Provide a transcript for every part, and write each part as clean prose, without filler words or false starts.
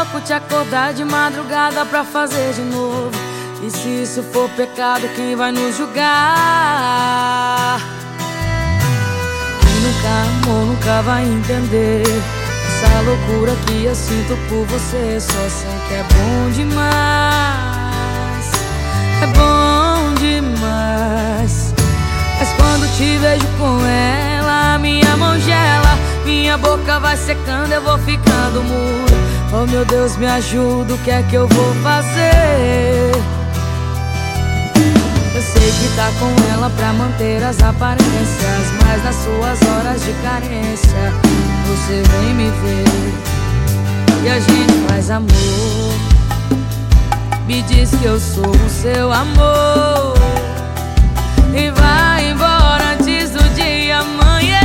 louco te acordar de madrugada pra fazer de novo. E se isso for pecado, quem vai nos julgar? Quem nunca amou nunca vai entender essa loucura que eu sinto por você. Só sei que é bom demais, é bom demais. Mas quando te vejo com ela, minha mão gela, minha boca vai secando, eu vou ficando mudo. Oh meu Deus, me ajuda, o que é que eu vou fazer? Eu sei que tá com ela pra manter as aparências, mas nas suas horas de carência você vem me ver e a gente faz amor. Me diz que eu sou o seu amor e vai embora antes do dia amanhecer.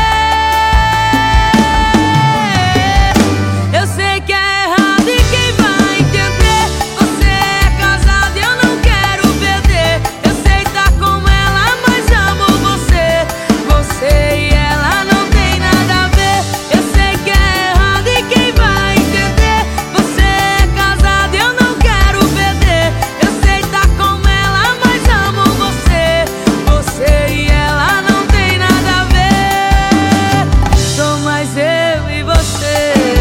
Eu sei que é errado e quem vai entender? Você é casado e eu não quero perder. Eu sei tá com ela, mas amo você. Você e ela não tem nada a ver. Eu sei que é errado e quem vai entender? Você é casado e eu não quero perder. Eu sei tá com ela, mas amo você. Você e ela não tem nada a ver. Sou mais eu e você.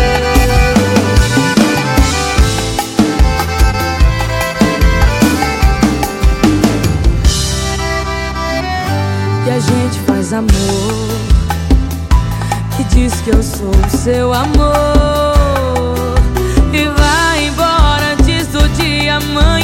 E a gente faz amor e diz que eu sou o seu amor e vai embora antes do dia amanhecer.